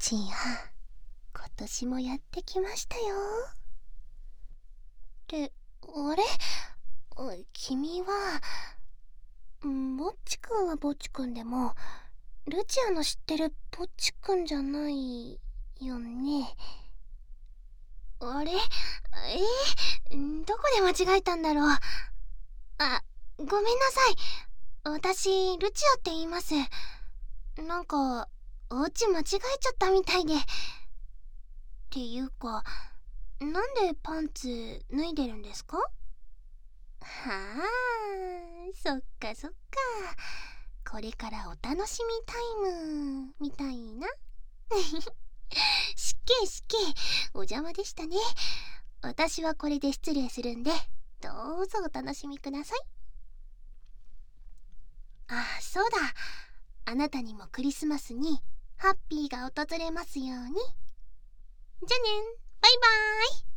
深夜、今年もやってきましたよ。ってあれ、君はぼっちくんはぼっちくんでもルチアの知ってるぼっちくんじゃないよね。あれ、どこで間違えたんだろう。ごめんなさい。私ルチアって言います。なんかお家間違えちゃったみたいで。っていうか、なんでパンツ脱いでるんですか？はあ、そっかそっか。これからお楽しみタイムみたいな。失敬失敬、お邪魔でしたね。私はこれで失礼するんで、どうぞお楽しみください。そうだ。あなたにもクリスマスにハッピーが訪れますように。じゃあね、バイバーイ。